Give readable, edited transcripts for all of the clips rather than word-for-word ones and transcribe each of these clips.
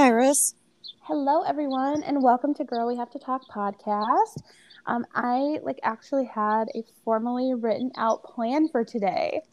Iris. Hello, everyone, and welcome to Girl We Have to Talk podcast. I actually had a formally written out plan for today.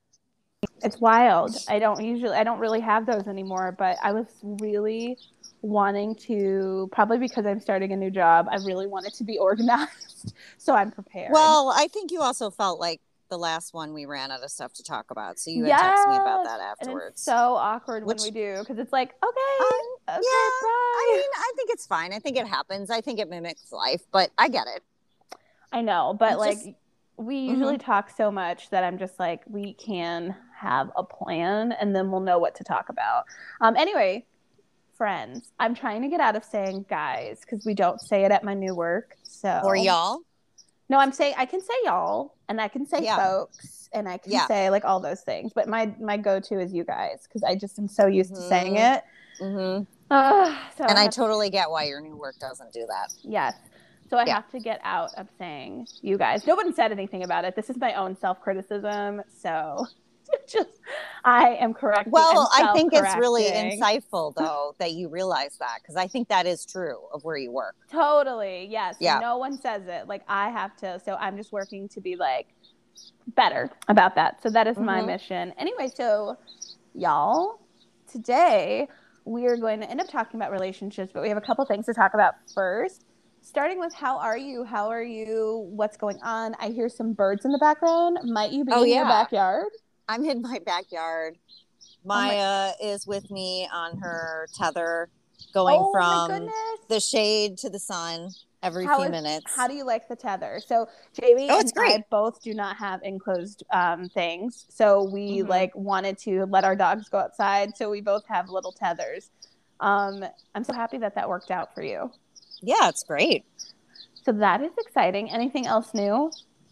It's wild. I don't really have those anymore, but I was really wanting to, probably because I'm starting a new job, I really wanted to be organized, so I'm prepared. Well, I think you also felt like the last one we ran out of stuff to talk about, so you had texted me about Yes, that and it's afterwards. so awkward when Which, we do because it's like, yeah, okay, I bye. mean, I think it's fine. I think it happens. I think it mimics life, but I get it. I know, but Just, we hmm usually talk so much that I'm just like, we can have a plan and then we'll know what to talk about. Anyway, friends, I'm trying to get out of saying guys because we don't say it at my new work. or So, y'all. no, I'm saying I can say y'all and I can say Yeah, folks and I can yeah. say like all those things, but my go-to is you guys because I just am so used to saying hmm it. hmm So I And I have to, totally get why your new work doesn't do that. yes. So I Yeah. have to get out of saying you guys. No one said anything about it. This is my own self-criticism. So just I am correcting. I'm Well, I think it's really self-correcting. insightful, though, that you realize that, because I think that is true of where you work. Totally. Yes. And Yeah. no one says it. Like I have to. So I'm just working to be like better about that. So that is my hmm mission. Anyway, so y'all, today we are going to end up talking about relationships, but we have a couple things to talk about first. Starting with how are you? How are you? What's going on? I hear some birds in the background. Might you be Oh, in your yeah. backyard? I'm in my backyard. Oh my Maya is with me on her tether, going Oh my from the goodness. shade to the sun every How few is how minutes. do you like the tether? So Jamie Oh, and it's I great. both do not have enclosed things. So we hmm wanted to let our dogs go outside. So we both have little tethers. I'm so happy that that worked out for you. Yeah, it's great. So that is exciting. Anything else new?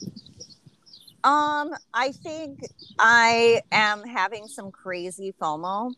I think I am having some crazy FOMO.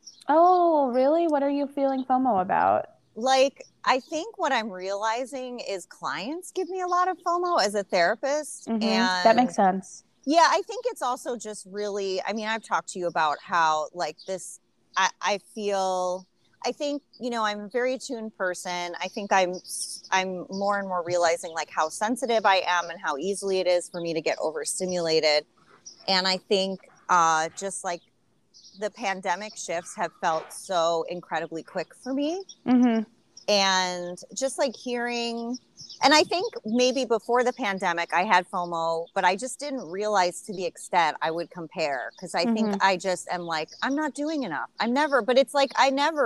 Oh, really? What are you feeling FOMO about? Like, I think what I'm realizing is clients give me a lot of FOMO as a therapist. That makes And sense. yeah, I think it's also just really, I mean, I've talked to you about how, like, this, I feel, I think, I'm a very attuned person. I think I'm more and more realizing like how sensitive I am and how easily it is for me to get overstimulated. And I think just like the pandemic shifts have felt so incredibly quick for me. Mm-hmm. And just like hearing, and I think maybe before the pandemic I had FOMO, but I just didn't realize to the extent I would compare, because I think Mm-hmm. I just am like, I'm not doing enough. I'm never, but it's like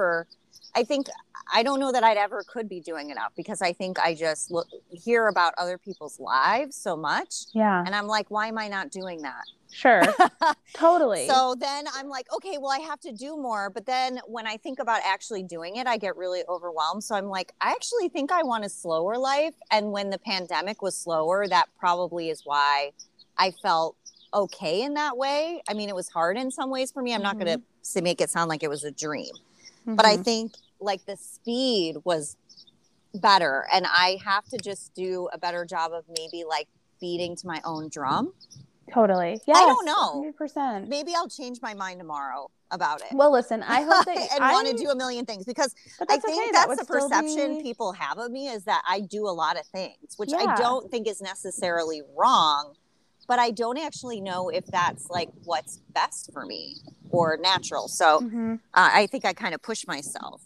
I think I don't know that I'd ever could be doing enough, because I think I just hear about other people's lives so much, Yeah. and I'm like, why am I not doing that? Sure. Totally. So then I'm like, okay, well, I have to do more. But then when I think about actually doing it, I get really overwhelmed. So I'm like, I actually think I want a slower life. And when the pandemic was slower, that probably is why I felt okay in that way. I mean, it was hard in some ways for me. I'm not Mm-hmm. going to make it sound like it was a dream, but I Mm-hmm. think like the speed was better. And I have to just do a better job of maybe like beating to my own drum. Totally. I don't Yes, know. 100%. Maybe I'll change my mind tomorrow about it Well, listen, I hope that and want to do a million things, because but I that's think okay. That that's would the still perception be, people have of me, is that I do a lot of things, which I yeah. don't think is necessarily wrong, but I don't actually know if that's like what's best for me or natural. So Mm-hmm. I think I kind of push myself.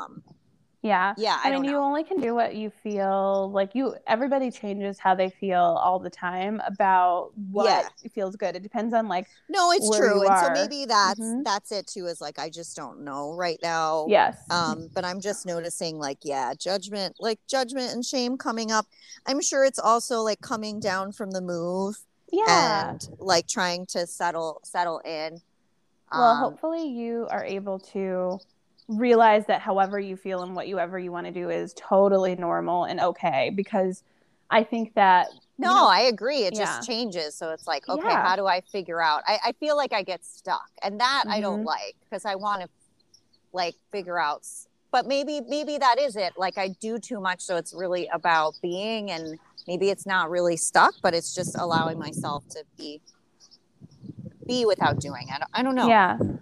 Yeah. Yeah, I I mean, don't you know. only can do what you feel like everybody changes how they feel all the time about Yeah. what feels good. It depends on like No, it's where true. you And so are. maybe that's Mm-hmm. that's it too, is like I just don't know right now. Yes. But I'm just noticing like, yeah, judgment and shame coming up. I'm sure it's also like coming down from the move Yeah. and like trying to settle in. Well, Um, hopefully you are able to realize that however you feel and whatever you want to do is totally normal and okay because I think that, no, I agree. It just yeah. changes. So it's like, okay, Yeah. how do I figure out? I feel like I get stuck, and that I don't Mm-hmm. like, because I want to like figure out, but maybe that is it. Like I do too much, so it's really about being, and maybe it's not really stuck, but it's just allowing myself to be without doing. I don't know. Yeah.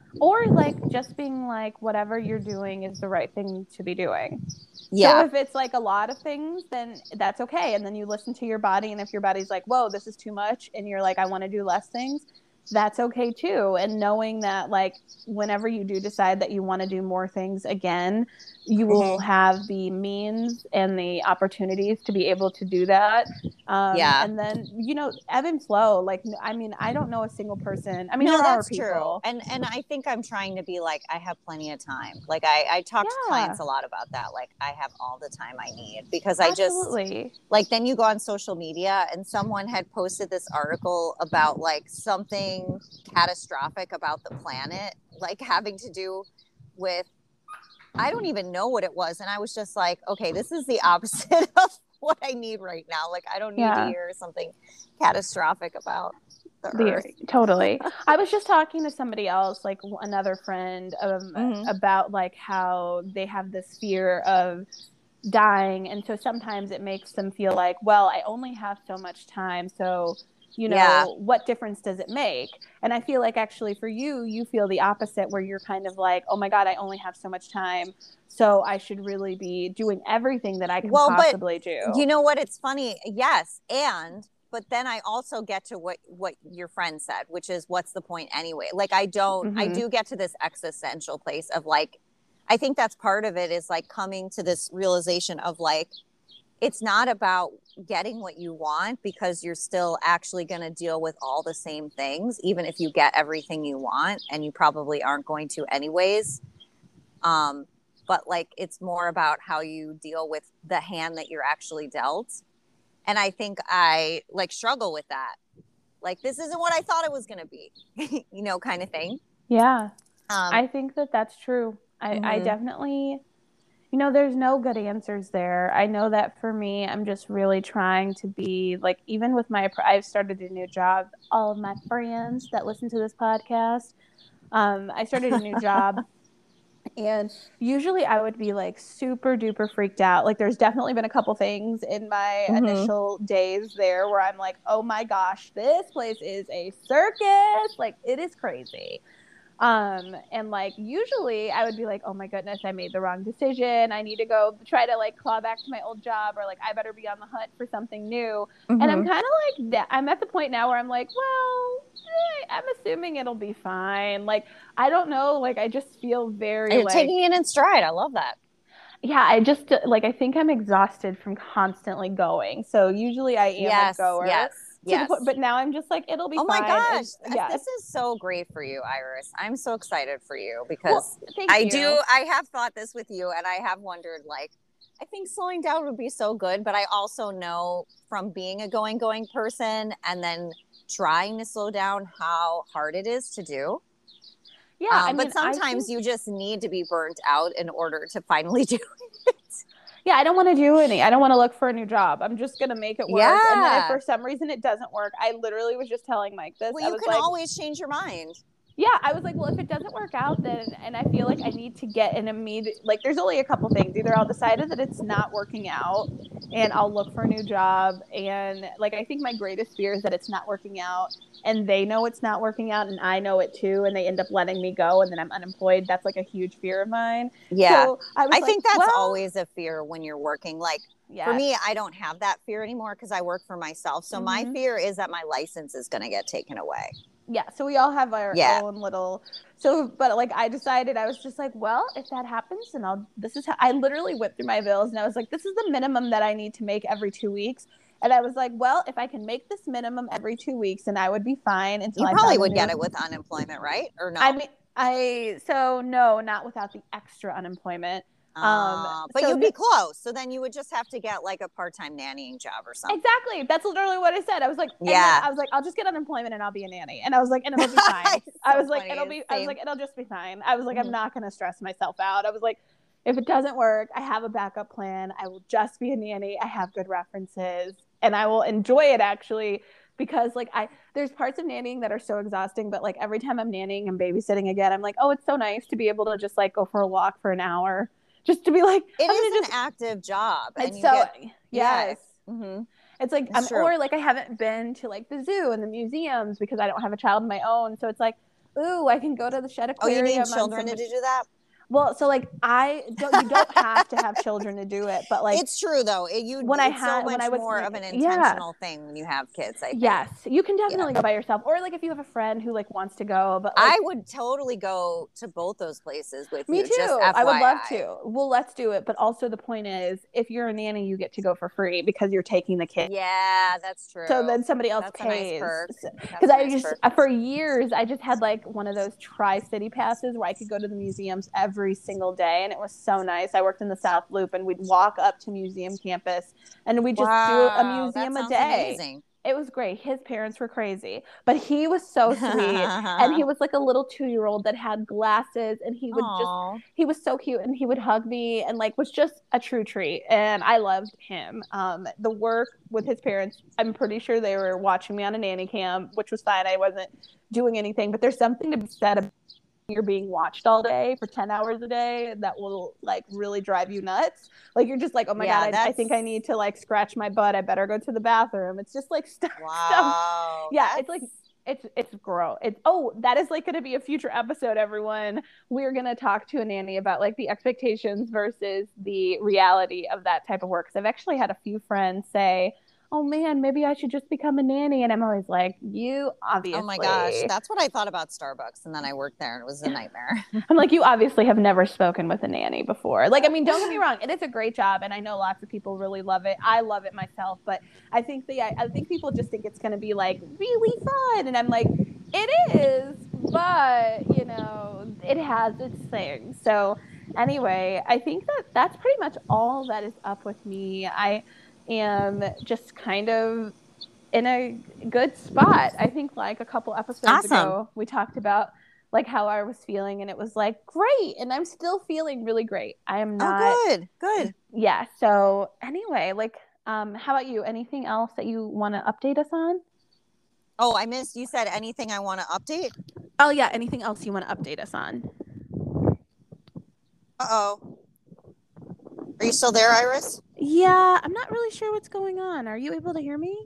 Or like just being like, whatever you're doing is the right thing to be doing. Yeah. So if it's like a lot of things, then that's okay. And then you listen to your body. And if your body's like, whoa, this is too much, and you're like, I want to do less things, that's okay too. And knowing that, like, whenever you do decide that you want to do more things again, you will have the means and the opportunities to be able to do that. And then, you know, ebb and flow. Like, I mean, I don't know a single person. I mean, No, there are that's people. true. And I think I'm trying to be like, I have plenty of time. Like I talk to clients a lot about that. Like I have all the time I need, because I Absolutely. just like, then you go on social media and someone had posted this article about like something catastrophic about the planet, like having to do with, I don't even know what it was. And I was just like, okay, this is the opposite of what I need right now. Like I don't need to hear something catastrophic about the earth. Totally. I was just talking to somebody else, like another friend, about like how they have this fear of dying, and so sometimes it makes them feel like, well, I only have so much time, so you know, what difference does it make? And I feel like actually for you feel the opposite, where you're kind of like, oh my God, I only have so much time, so I should really be doing everything that I can possibly do. You know what? It's funny. Yes. But then I also get to what your friend said, which is, what's the point anyway? Like, I do get to this existential place of like, I think that's part of it, is like coming to this realization of like, it's not about getting what you want, because you're still actually going to deal with all the same things, even if you get everything you want, and you probably aren't going to anyways. But like, it's more about how you deal with the hand that you're actually dealt. And I think I like struggle with that. Like, this isn't what I thought it was going to be, you know, kind of thing. Yeah. I think that that's true. I definitely, you know, there's no good answers there. I know that for me, I'm just really trying to be like, even with I've started a new job. All of my friends that listen to this podcast, I started a new job. And usually I would be like super duper freaked out. Like, there's definitely been a couple things in my initial days there where I'm like, oh my gosh, this place is a circus. Like, it is crazy. And like, usually I would be like, oh my goodness, I made the wrong decision. I need to go try to like claw back to my old job, or like, I better be on the hunt for something new. And I'm kind of like, I'm at the point now where I'm like, well, I'm assuming it'll be fine. Like, I don't know. Like, I just feel very You're taking it in stride. I love that. Yeah, I just like, I think I'm exhausted from constantly going. So usually I am a goer. Yes. But now I'm just like, it'll be fine. Oh my gosh. This is so great for you, Iris. I'm so excited for you, because I have thought this with you, and I have wondered, like, I think slowing down would be so good, but I also know from being a going person and then trying to slow down how hard it is to do. Yeah, but sometimes you just need to be burnt out in order to finally do it. Yeah, I don't want to do any. I don't want to look for a new job. I'm just going to make it work. Yeah. And then if for some reason it doesn't work, I literally was just telling Mike this. Well, you can always change your mind. Yeah, I was like, well, if it doesn't work out, then, and I feel like I need to get an immediate, like, there's only a couple things. Either I'll decide that it's not working out and I'll look for a new job. And like, I think my greatest fear is that it's not working out and they know it's not working out and I know it too, and they end up letting me go and then I'm unemployed. That's like a huge fear of mine. Yeah. So I think that's always a fear when you're working. Like, for me, I don't have that fear anymore because I work for myself. So my fear is that my license is going to get taken away. Yeah, so we all have our own little, but like, I decided, I was just like, well, if that happens, then this is how, I literally went through my bills and I was like, this is the minimum that I need to make every 2 weeks. And I was like, well, if I can make this minimum every 2 weeks, then I would be fine until I probably would get it with unemployment, right? Or no? I mean, no, not without the extra unemployment. But you'd be close. So then you would just have to get like a part-time nannying job or something. Exactly. That's literally what I said. I was like, I was like, I'll just get unemployment and I'll be a nanny. And I was like, and it'll be fine. I was like, it'll just be fine. I was like, I'm not going to stress myself out. I was like, if it doesn't work, I have a backup plan. I will just be a nanny. I have good references and I will enjoy it actually. Because like there's parts of nannying that are so exhausting, but like every time I'm nannying and babysitting again, I'm like, oh, it's so nice to be able to just like go for a walk for an hour. Just to be like, it is an active job. It's so, yes. Mm-hmm. It's like, or like I haven't been to like the zoo and the museums because I don't have a child of my own. So it's like, ooh, I can go to the Shed Oh, you Aquarium. need children to do that? Well, so like you don't have to have children to do it, but like it's true though. It's so much more of an intentional thing when you have kids. I think. Yes, you can definitely go by yourself, or like if you have a friend who like wants to go. But like, I would totally go to both those places with you. Me too. Just I would love to. Well, let's do it. But also the point is, if you're a nanny, you get to go for free because you're taking the kid. Yeah, that's true. So then somebody else pays. Because for years I just had like one of those Tri-City passes where I could go to the museums every single day, and it was so nice. I worked in the South Loop, and we'd walk up to museum campus, and we'd just do a museum a day. Amazing. It was great. His parents were crazy, but he was so sweet. And he was like a little 2-year-old that had glasses, and he was so cute, and he would hug me and like was just a true treat. And I loved him. The work with his parents, I'm pretty sure they were watching me on a nanny cam, which was fine. I wasn't doing anything, but there's something to be said about you're being watched all day for 10 hours a day that will like really drive you nuts. Like you're just like, oh my God, I think I need to like scratch my butt. I better go to the bathroom. It's just like stuff. Yeah. It's like, it's gross. That is like going to be a future episode, everyone. We're going to talk to a nanny about like the expectations versus the reality of that type of work. Cause I've actually had a few friends say, oh man, maybe I should just become a nanny. And I'm always like, you obviously. Oh my gosh, that's what I thought about Starbucks. And then I worked there and it was a nightmare. I'm like, you obviously have never spoken with a nanny before. Like, I mean, don't get me wrong. It is a great job. And I know lots of people really love it. I love it myself. But I think people just think it's going to be like really fun. And I'm like, it is. But, you know, it has its things. So anyway, I think that's pretty much all that is up with me. I am just kind of in a good spot. I think like a couple episodes ago, we talked about like how I was feeling, and it was like, great. And I'm still feeling really great. I am not. Oh, good. Yeah. So anyway, like, how about you? Anything else that you want to update us on? Oh, I missed. You said anything I want to update? Oh yeah. Anything else you want to update us on? Uh-oh. Are you still there, Iris? Yeah, I'm not really sure what's going on. Are you able to hear me?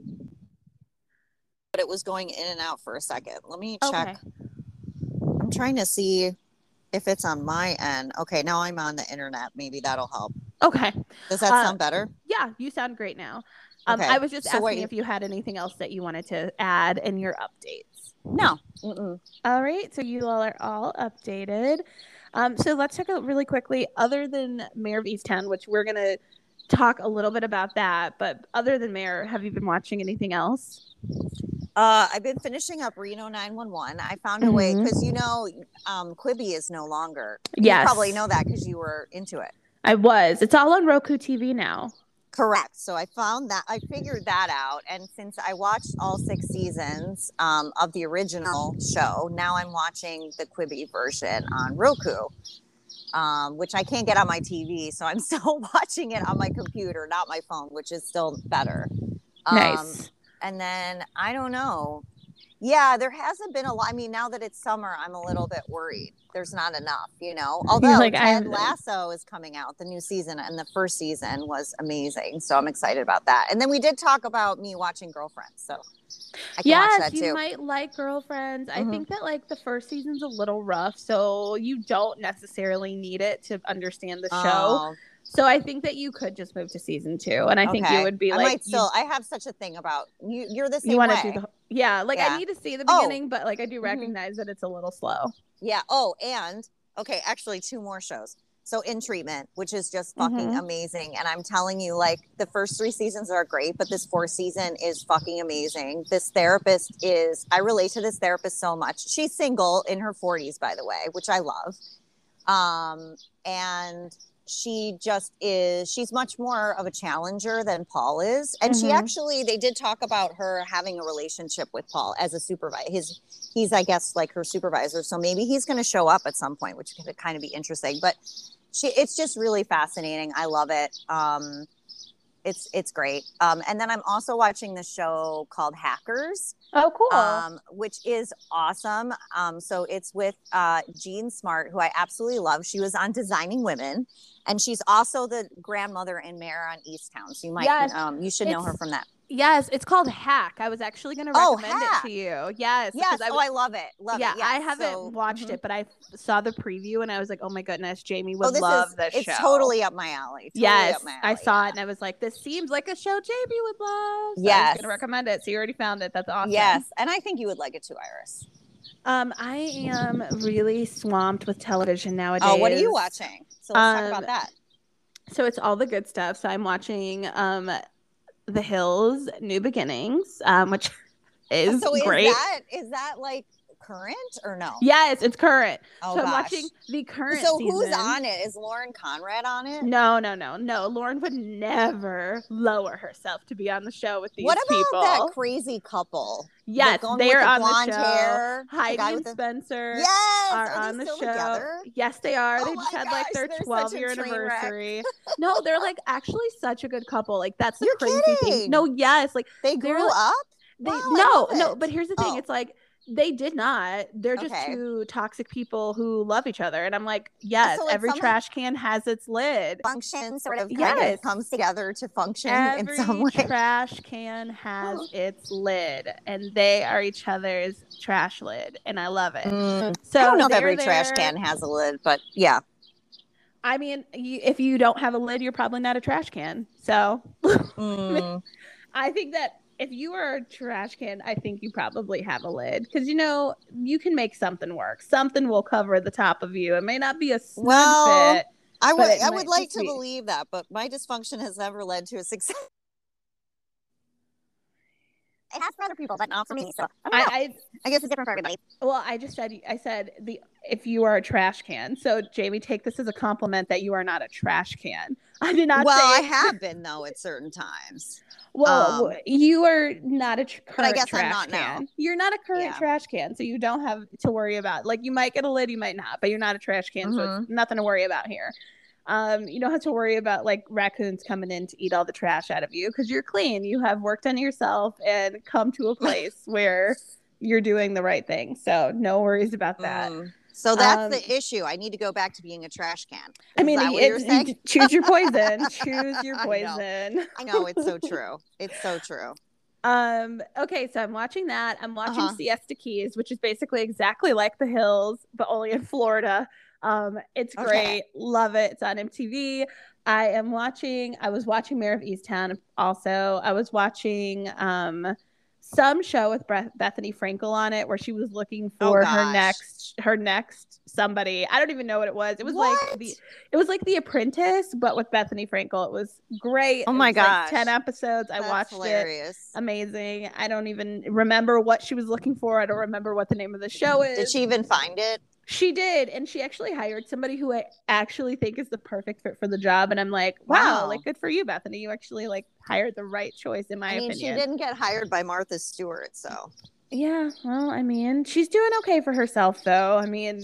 But it was going in and out for a second. Let me check. Okay. I'm trying to see if it's on my end. Okay, now I'm on the internet. Maybe that'll help. Okay. Does that sound better? Yeah, you sound great now. Okay. I was just asking if you had anything else that you wanted to add in your updates. No. All right, so you all are all updated. So let's talk really quickly, other than Mare of Easttown, which we're going to talk a little bit about that. But other than Mare, have you been watching anything else? I've been finishing up Reno 911. I found a way because, Quibi is no longer. Yes. You probably know that because you were into it. I was. It's all on Roku TV now. Correct. So I figured that out. And since I watched all 6 seasons of the original show, now I'm watching the Quibi version on Roku, which I can't get on my TV. So I'm still watching it on my computer, not my phone, which is still better. Nice. And then I don't know. Yeah, there hasn't been a lot. I mean, now that it's summer, I'm a little bit worried. There's not enough, Although Ted Lasso is coming out, the new season, and the first season was amazing. So I'm excited about that. And then we did talk about me watching Girlfriends. So I can watch that too. You might like Girlfriends. I think that like the first season's a little rough, so you don't necessarily need it to understand the show. So I think that you could just move to season 2, and I think you would be like. I have such a thing about you. You're the same way. You want to do I need to see the beginning, but like I do recognize that it's a little slow. Yeah. Oh, and actually 2 more shows. So In Treatment, which is just fucking amazing, and I'm telling you, like the first 3 seasons are great, but this 4th season is fucking amazing. This therapist I relate to this therapist so much. She's single in her 40s, by the way, which I love, and she just is, she's much more of a challenger than Paul is. And she actually, they did talk about her having a relationship with Paul as a supervisor. He's, I guess, like her supervisor. So maybe he's going to show up at some point, which could kind of be interesting. But it's just really fascinating. I love it. It's great. And then I'm also watching this show called Hackers. Oh, cool. Which is awesome. So it's with Jean Smart, who I absolutely love. She was on Designing Women, and she's also the grandmother in Mare on Easttown. So you might, you should know her from that. Yes, it's called Hack. I was actually going to Oh, recommend it Hack. to you. Yes, Yes. because I Oh, I love it. Love it. yeah, Yes. I haven't So, watched it, but I saw the preview and I was like, oh my goodness, Jamie oh, would love this it's show. totally up my alley. Totally Yes, up my I alley. saw it and I was like, this seems like a show Jamie would love. So I was Yes. going to recommend it. So you already found it. That's awesome. Yes. And I think you would like it too, Iris. I am really swamped with television nowadays. Oh, what are you watching? So let's talk about that. So it's all the good stuff. So I'm watching The Hills, New Beginnings, which is great. Is that like current or no? Yes, it's current. Oh, so I'm gosh. watching the current So season. who's on it? Is Lauren Conrad on it? No. Lauren would never lower herself to be on the show with these people. What about that crazy couple? Yes, they are on the show. Hair, Heidi and Spencer are on the show. Together? Yes, they are. Oh they just had like their 12-year anniversary. Wreck. No, they're like actually such a good couple. Like that's the You're crazy kidding. thing. No, yes, like they grew up. No, but here's the thing. It's like they did not. They're just two toxic people who love each other. And I'm like, yes, so every trash can has its lid. Function sort of kind of comes together to function in some way. Every trash can has its lid, and they are each other's trash lid, and I love it. So I don't know if every trash can has a lid, but yeah. I mean, if you don't have a lid, you're probably not a trash can. So I think that if you are a trash can, I think you probably have a lid because, you know, you can make something work. Something will cover the top of you. It may not be a snug fit. I would like to believe that, but my dysfunction has never led to a success. It has for other people, but not for me. So I guess it's different for everybody. Well, I said if you are a trash can. So Jamie, take this as a compliment that you are not a trash can. I did not. Well, I have been though at certain times. Well, you are not a current but I guess trash I'm not can. now. You're not a current trash can, so you don't have to worry about. Like you might get a lid, you might not, but you're not a trash can, so it's nothing to worry about here. You don't have to worry about like raccoons coming in to eat all the trash out of you because you're clean. You have worked on yourself and come to a place where you're doing the right thing. So no worries about that. So that's the issue. I need to go back to being a trash can. I mean, choose your poison. Choose your poison. I know. It's so true. It's so true. Okay, so I'm watching that. I'm watching Siesta Keys, which is basically exactly like The Hills, but only in Florida. It's great. Love it. It's on MTV. I was watching Mayor of Easttown also. I was watching some show with Bethany Frankel on it where she was looking for her next somebody. I don't even know what it was. It was like The Apprentice, but with Bethany Frankel. It was great. Oh my gosh. Like 10 episodes. I watched hilarious. It. Amazing. I don't even remember what she was looking for. I don't remember what the name of the show is. Did she even find it? She did, and she actually hired somebody who I actually think is the perfect fit for the job. And I'm like, wow, like good for you, Bethany. You actually like hired the right choice, in my opinion. She didn't get hired by Martha Stewart, so yeah. Well, I mean, she's doing okay for herself, though. I mean,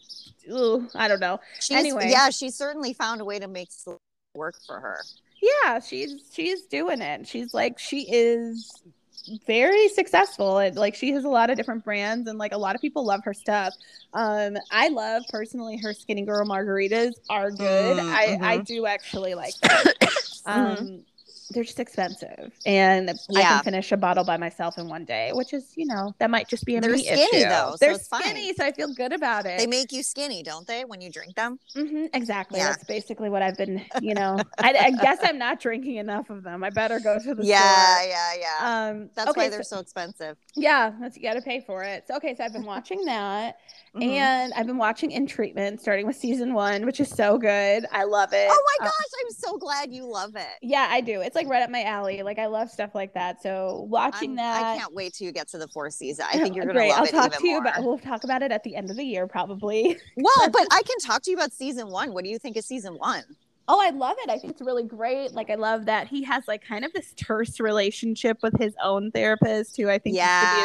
I don't know. Anyway, she certainly found a way to make it work for her. Yeah, she's doing it. She is very successful, and like she has a lot of different brands, and like a lot of people love her stuff. I love personally her Skinny Girl margaritas are good. I do actually like them. They're just expensive, and I can finish a bottle by myself in one day, which is, you know, that might just be a me issue. They're skinny though. They're skinny, so I feel good about it. They make you skinny, don't they, when you drink them? Exactly. Yeah. That's basically what I've been, you know. I guess I'm not drinking enough of them. I better go to the store. Yeah. That's why they're so expensive. Yeah, you got to pay for it. So I've been watching that. And I've been watching In Treatment, starting with season 1, which is so good. I love it. Oh my gosh, I'm so glad you love it. Yeah, I do. It's like right up my alley. Like I love stuff like that. So watching that, I can't wait till you get to the 4th season. I think you're gonna love it even more. We'll talk about it at the end of the year, probably. Well, but I can talk to you about season 1. What do you think of season 1? Oh, I love it. I think it's really great. Like, I love that he has like kind of this terse relationship with his own therapist, who I think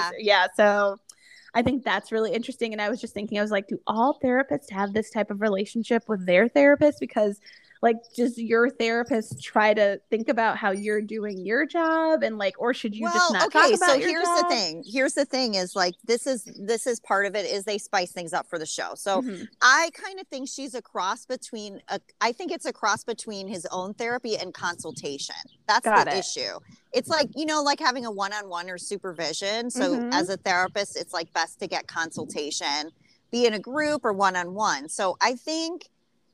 so I think that's really interesting. And I was just thinking, I was like, do all therapists have this type of relationship with their therapist? Because like, does your therapist try to think about how you're doing your job, and like, or should you just Well, not talk okay, so about your job? here's the thing is like this is part of it is they spice things up for the show. So Mm-hmm. I kind of think she's a cross between I think it's a cross between his own therapy and consultation. That's the Got it. issue. It's like, you know, like having a one-on-one or supervision. So Mm-hmm. as a therapist, it's like best to get consultation, be in a group or one-on-one. So I think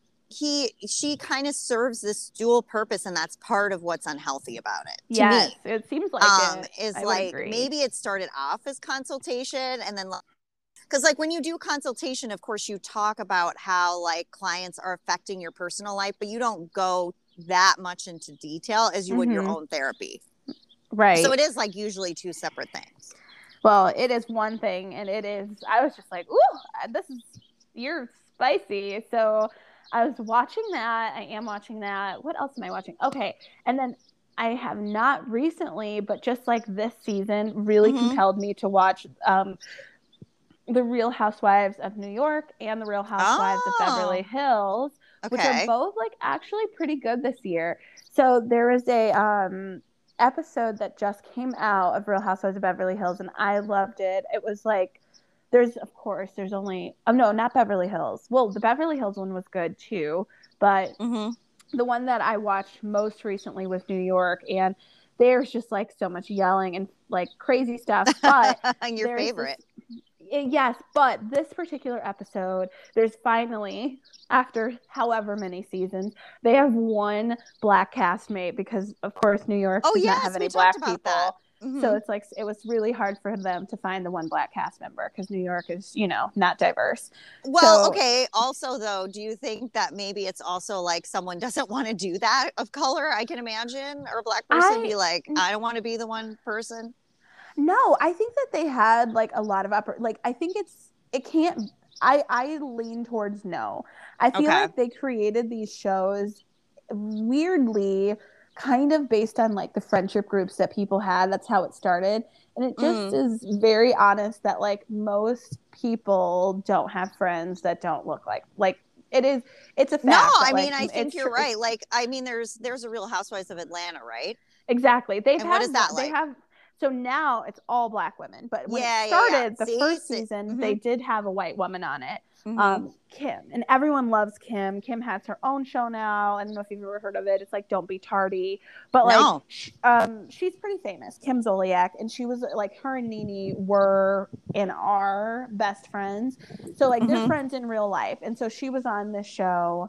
she kind of serves this dual purpose, and that's part of what's unhealthy about it to Yes, me. it seems like it. Is I would like agree. maybe it started off as consultation and then because like when you do consultation, of course you talk about how like clients are affecting your personal life, but you don't go that much into detail as you would your Mm-hmm. own therapy. So Right. it is like usually two separate things. Well, it is one thing, and it is. I was just like, "Ooh, you're spicy." So I was watching that. I am watching that. What else am I watching? Okay, and then I have not recently, but just like this season, really Mm-hmm. compelled me to watch the Real Housewives of New York and the Real Housewives of Beverly Oh, Hills, which are okay. both like actually pretty good this year. So there was a episode that just came out of Real Housewives of Beverly Hills, and I loved it. It was like there's only no, not Beverly Hills. Well, the Beverly Hills one was good too, but Mm-hmm. the one that I watched most recently was New York, and there's just like so much yelling and like crazy stuff. But Your there's this favorite. yes, but this particular episode, there's finally, after however many seasons, they have one black castmate because, of course, New York Oh does not have yes, any we talked black about that. people. So Mm-hmm. it's like it was really hard for them to find the one black cast member because New York is, not diverse. Well, So okay. Also, though, do you think that maybe it's also like someone doesn't want to do that of color? I can imagine, or a black person I be like, I don't want to be the one person. no, I think that they had like a lot of I think it can't. I lean towards no. I feel Okay. like they created these shows weirdly kind of based on like the friendship groups that people had. That's how it started. And it just Mm. is very honest that like most people don't have friends that don't look like it's a No, fact that I mean, like I think you're right. Like, I mean, there's a Real Housewives of Atlanta, right? exactly. And what is that They like? have so now it's all black women, but when it Yeah, yeah, yeah. started the See, first see. season, Mm-hmm. they did have a white woman on it. Mm-hmm. Kim, and everyone loves Kim. Kim has her own show now. I don't know if you've ever heard of it. It's like Don't Be Tardy, but like No. she's pretty famous, Kim Zolciak, and she was like her and Nene were and are best friends. So like they're Mm-hmm. friends in real life, and so she was on this show.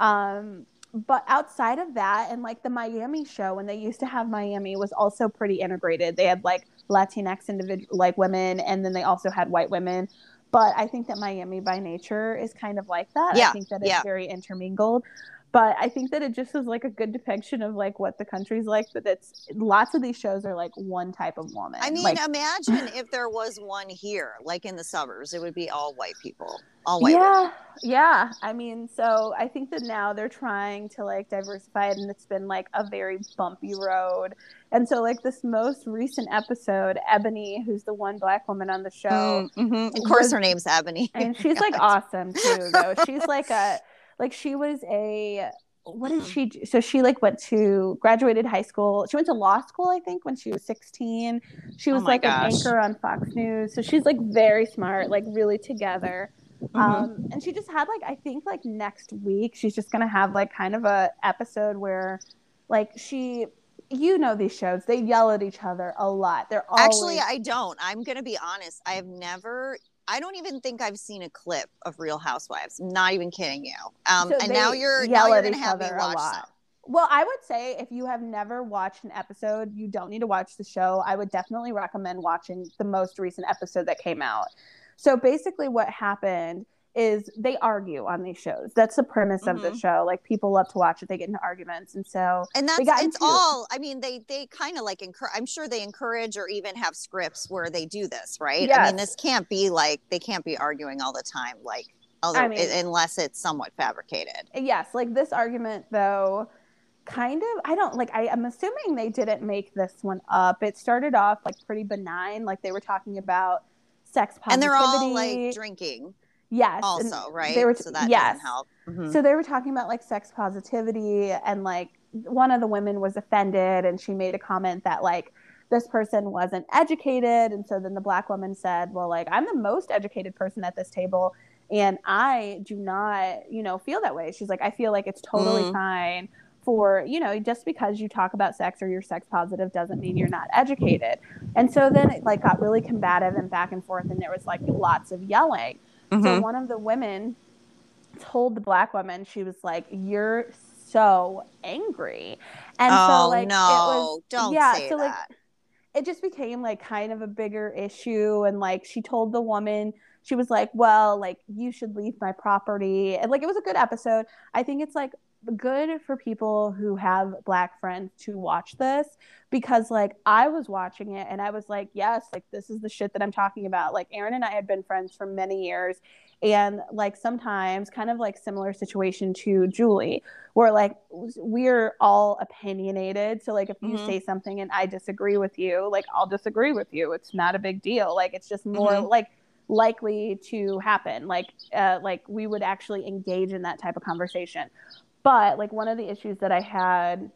But outside of that, and like the Miami show, when they used to have Miami, was also pretty integrated. They had like Latinx individual like women, and then they also had white women. But I think that Miami by nature is kind of like that. I Yeah, think that it's yeah. very intermingled. But I think that it just is like a good depiction of like what the country's like. But it's lots of these shows are like one type of woman. I mean, Like imagine if there was one here, like in the suburbs, it would be all white people, all white women. yeah. I mean, so I think that now they're trying to like diversify it, and it's been like a very bumpy road. And so, like this most recent episode, Ebony, who's the one black woman on the show, Mm-hmm. Of course, was, her name's Ebony. and she's like awesome too. Though she's like she was a what did she do? So she like went to graduated high school. She went to law school, I think, when she was 16. She Oh was my like an gosh. anchor on Fox News. So she's like very smart, like really together. Mm-hmm. And she just had like I think like next week she's just gonna have like kind of a episode where like these shows, they yell at each other a lot. They're Actually, always I don't. I'm going to be honest. I don't even think I've seen a clip of Real Housewives. I'm not even kidding you. so And now they you're yell at going to each have me other a watch some. lot. Well, I would say if you have never watched an episode, you don't need to watch the show. I would definitely recommend watching the most recent episode that came out. So basically what happened is they argue on these shows. That's the premise of the show. Like people love to watch it. They get into arguments. And so And they got it's into all, I mean, they kind of like encourage, I'm sure they encourage or even have scripts where they do this, right? I mean, this can't be like, they can't be arguing all the time, like unless it's somewhat fabricated. Yes. Like this argument though, kind of, I'm assuming they didn't make this one up. It started off like pretty benign. Like they were talking about sex positivity. And they're all like drinking. Yes. Also, right? They were So that yes. doesn't help. Mm-hmm. So they were talking about like sex positivity, and like one of the women was offended, and she made a comment that like this person wasn't educated. And so then the Black woman said, well, like, I'm the most educated person at this table, and I do not, you know, feel that way. She's like, I feel like it's totally fine for, you know, just because you talk about sex or you're sex positive doesn't mean you're not educated. And so then it like got really combative and back and forth, and there was like lots of yelling. So one of the women told the Black woman, she was like, you're so angry. And so like no, it was, don't yeah, say so like that. it just became like kind of a bigger issue. And like she told the woman, she was like, well, like, you should leave my property. And like it was a good episode. I think it's like good for people who have Black friends to watch this, because like I was watching it and I was like, yes, like this is the shit that I'm talking about. Like Aaron and I had been friends for many years, and like sometimes kind of like similar situation to Julie, where like we're all opinionated. So like if you say something and I disagree with you, like I'll disagree with you. It's not a big deal. Like it's just more like likely to happen. Like we would actually engage in that type of conversation. But like one of the issues that I had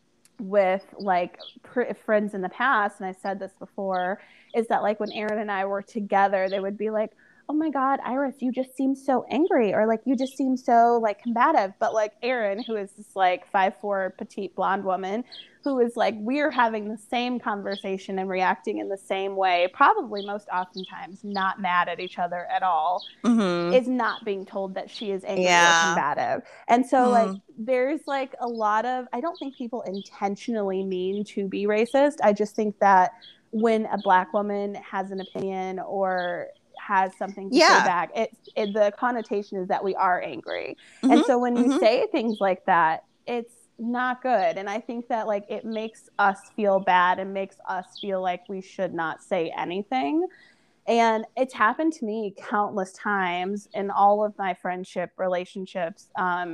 with like friends in the past, and I said this before, is that like when Aaron and I were together, they would be like, oh my God, Iris, you just seem so angry, or like you just seem so like combative. But like Erin, who is this like 5'4" petite blonde woman, who is like, we're having the same conversation and reacting in the same way, probably most oftentimes not mad at each other at all, is not being told that she is angry or combative. And so like there's like a lot of, I don't think people intentionally mean to be racist. I just think that when a Black woman has an opinion or has something to say back, the connotation is that we are angry. And so when you say things like that, it's not good. And I think that like it makes us feel bad and makes us feel like we should not say anything. And it's happened to me countless times in all of my friendship relationships,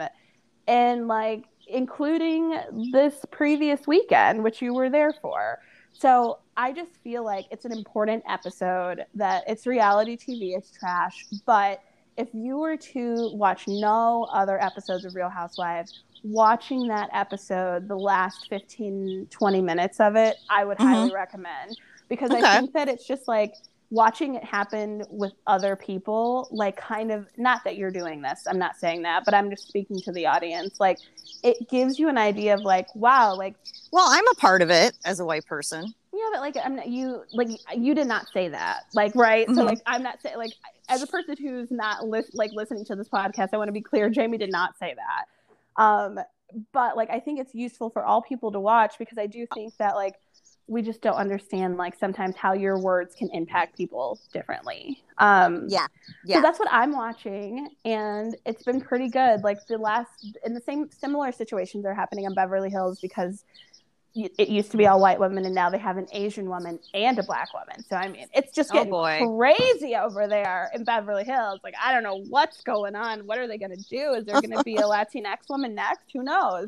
and like including this previous weekend, which you were there for. So I just feel like it's an important episode, that it's reality TV, it's trash. But if you were to watch no other episodes of Real Housewives, watching that episode, the last 15, 20 minutes of it, I would highly recommend. Because I think that it's just like watching it happen with other people, like kind of, not that you're doing this, I'm not saying that, but I'm just speaking to the audience. Like it gives you an idea of like, wow, like, well, I'm a part of it as a white person. Yeah, but like I'm not, you did not say that, like, right? So like I'm not saying, like, as a person who's not listening to this podcast, I want to be clear, Jamie did not say that. But like I think it's useful for all people to watch, because I do think that like we just don't understand like sometimes how your words can impact people differently. So that's what I'm watching, and it's been pretty good. Like in the same similar situations are happening on Beverly Hills, because it used to be all white women, and now they have an Asian woman and a Black woman. So I mean, it's just getting crazy over there in Beverly Hills. Like I don't know what's going on. What are they going to do? Is there going to be a Latinx woman next? Who knows?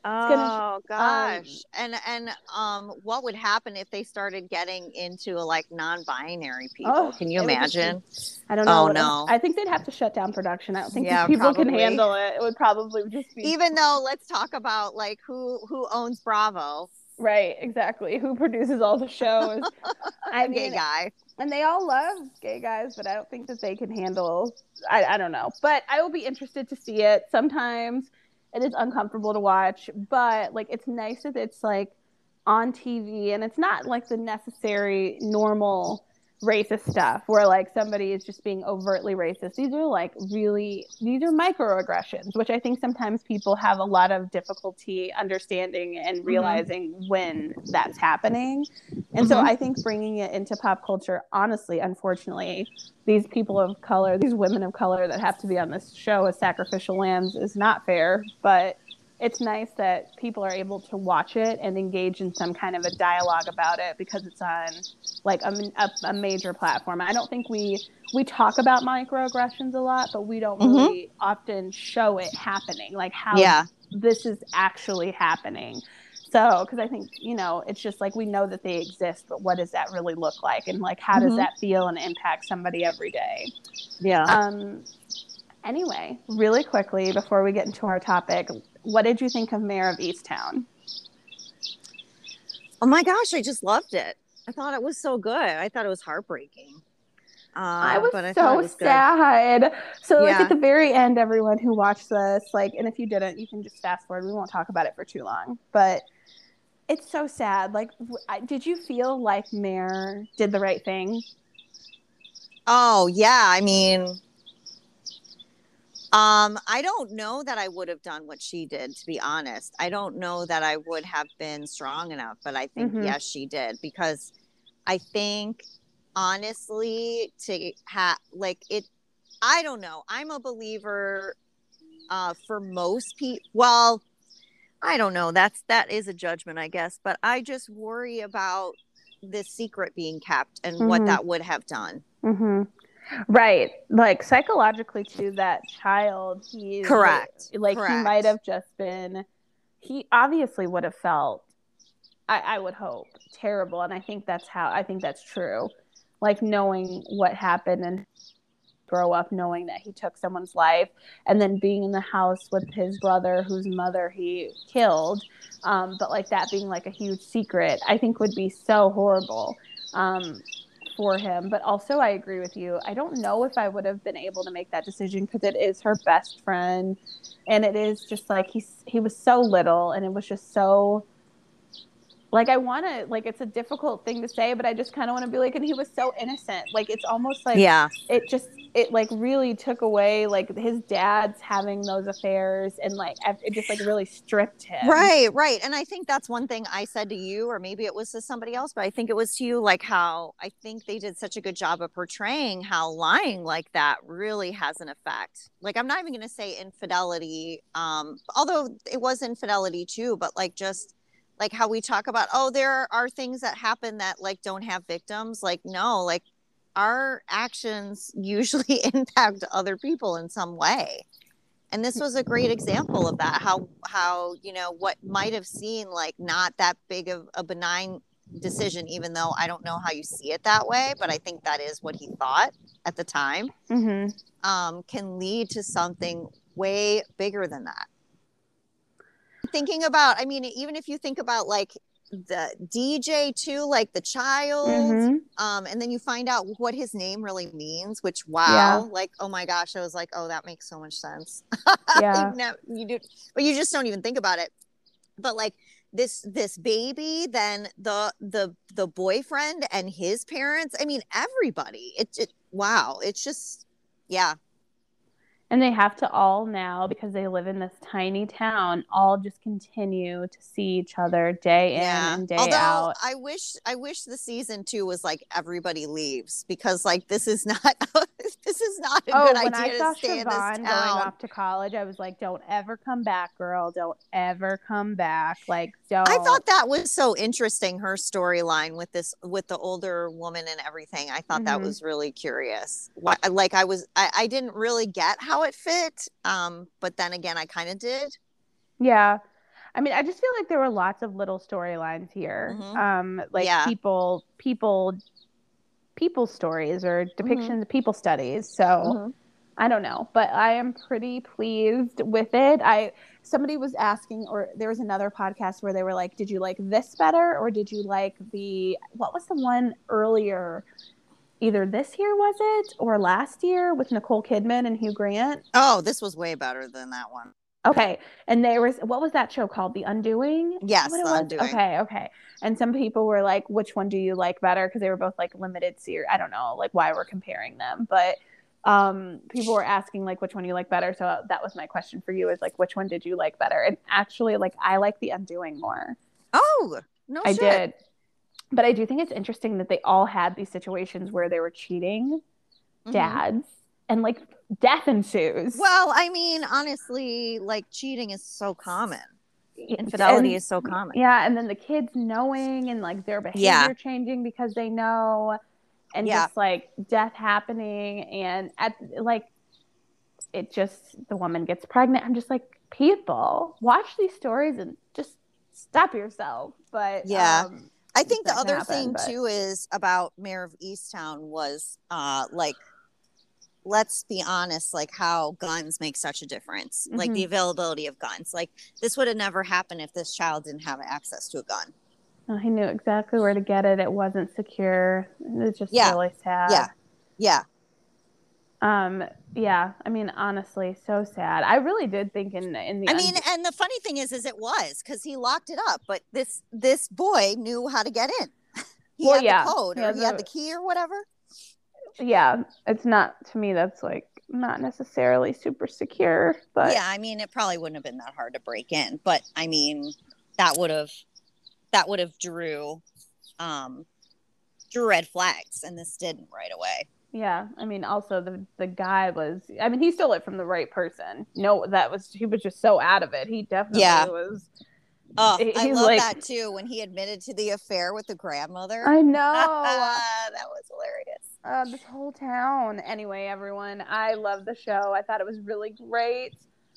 Gosh. And what would happen if they started getting into like non-binary people? Can you imagine? I don't know. No. I think they'd have to shut down production. I don't think these people can handle it. It would probably just be, even though, let's talk about like who owns Bravo. Right, exactly. Who produces all the shows? I mean, gay guy. And they all love gay guys, but I don't think that they can handle, I don't know. But I will be interested to see it. Sometimes it is uncomfortable to watch, but like it's nice that it's like on TV, and it's not like the necessary normal racist stuff where like somebody is just being overtly racist. These are microaggressions, which I think sometimes people have a lot of difficulty understanding and realizing when that's happening. And so I think bringing it into pop culture, honestly, unfortunately, these people of color, these women of color that have to be on this show as sacrificial lambs is not fair. But it's nice that people are able to watch it and engage in some kind of a dialogue about it, because it's on like a major platform. I don't think we talk about microaggressions a lot, but we don't really often show it happening, like how this is actually happening. So, because I think, you know, it's just like we know that they exist, but what does that really look like? And like, how does that feel and impact somebody every day? Yeah. Anyway, really quickly before we get into our topic, what did you think of Mayor of Easttown? Oh my gosh, I just loved it. I thought it was so good. I thought it was heartbreaking. I was But I thought it so was good. sad. So like Yeah. at the very end, everyone who watched this, like, and if you didn't, you can just fast forward. We won't talk about it for too long, but it's so sad. Like, did you feel like Mayor did the right thing? Oh yeah. I mean, I don't know that I would have done what she did, to be honest. I don't know that I would have been strong enough, but I think yes, she did, because I think honestly to have like it, I don't know. I'm a believer for most people. Well, I don't know. That is a judgment, I guess, but I just worry about this secret being kept and what that would have done. Right. Like psychologically to that child, Correct. Like Correct. he might have just been, he obviously would have felt, I would hope, terrible. And I think that's true. Like knowing what happened and grow up knowing that he took someone's life and then being in the house with his brother whose mother he killed. But like that being like a huge secret, I think would be so horrible. For him. But also I agree with you. I don't know if I would have been able to make that decision because it is her best friend and it is just like he was so little and it was just so like I want to like it's a difficult thing to say, but I just kind of want to be like, and he was so innocent. Like it's almost like it like really took away like his dad's having those affairs and like it just like really stripped him. Right. And I think that's one thing I said to you, or maybe it was to somebody else, but I think it was to you, like how I think they did such a good job of portraying how lying like that really has an effect. Like I'm not even going to say infidelity, although it was infidelity too, but like just like how we talk about, oh, there are things that happen that like don't have victims. Like, no, like our actions usually impact other people in some way. And this was a great example of that. How, you know, what might have seemed like not that big of a benign decision, even though I don't know how you see it that way, but I think that is what he thought at the time, can lead to something way bigger than that. Thinking about, I mean, even if you think about like the DJ too, like the child, and then you find out what his name really means, which like, oh my gosh, I was like, oh, that makes so much sense. You do, but you just don't even think about it. But like this baby, then the boyfriend and his parents, I mean, everybody, wow, it's just, yeah. And they have to all now, because they live in this tiny town, all just continue to see each other day in and day out. I wish the season 2 was like everybody leaves, because like this is not a good idea to stay in this town. Going off to college, I was like, don't ever come back, girl. Don't ever come back. Like, don't. I thought that was so interesting, her storyline with the older woman and everything. I thought that was really curious. Like I didn't really get how it fit, but then again I kind of did. Yeah, I mean, I just feel like there were lots of little storylines here, people stories or depictions of people studies. So I don't know, but I am pretty pleased with it. Somebody was asking, or there was another podcast where they were like, did you like this better, or did you like what was the one earlier? Either this year, was it, or last year, with Nicole Kidman and Hugh Grant? Oh, this was way better than that one. Okay. And what was that show called? The Undoing? Yes, The Undoing. Okay. And some people were like, which one do you like better? Because they were both like limited series. I don't know like why we're comparing them, but people were asking like which one you like better. So that was my question for you, is like, which one did you like better? And actually, like, I like The Undoing more. Oh, no shit. I did. But I do think it's interesting that they all had these situations where they were cheating dads and like death ensues. Well, I mean, honestly, like cheating is so common. Infidelity is so common. Yeah, and then the kids knowing and like their behavior changing because they know, and just like death happening, and it just, the woman gets pregnant. I'm just like, people watch these stories and just stop yourself. But yeah. I think the that can other happen, thing but- too is about Mayor of Easttown was like, let's be honest, like how guns make such a difference, like the availability of guns. Like this would have never happened if this child didn't have access to a gun. Oh, he knew exactly where to get it. It wasn't secure. It's just Yeah. really sad. Yeah. Yeah. Yeah. I mean, honestly, so sad. I really did think in the I mean, and the funny thing is it was because he locked it up, but this boy knew how to get in. He had the code, or he had the key, or whatever. Yeah, it's not, to me, that's like not necessarily super secure, but yeah, I mean, it probably wouldn't have been that hard to break in, but I mean, that would have drew red flags, and this didn't right away. Yeah, I mean, also the guy was, I mean, he stole it from the right person. No, he was just so out of it. He definitely was. Oh, I love that too, when he admitted to the affair with the grandmother. I know. That was hilarious. This whole town. Anyway, everyone, I love the show. I thought it was really great.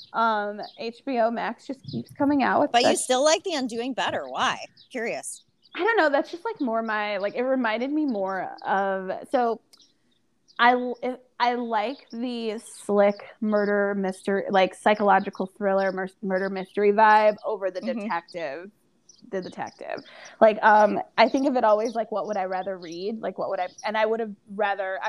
HBO Max just keeps coming out with. But you still like The Undoing better? Why? Curious. I don't know. That's just like more my, like, it reminded me more of, so I like the slick murder mystery, like psychological thriller murder mystery vibe over the detective. The detective, like, I think of it always like, what would I rather read? Like, what would I would have rather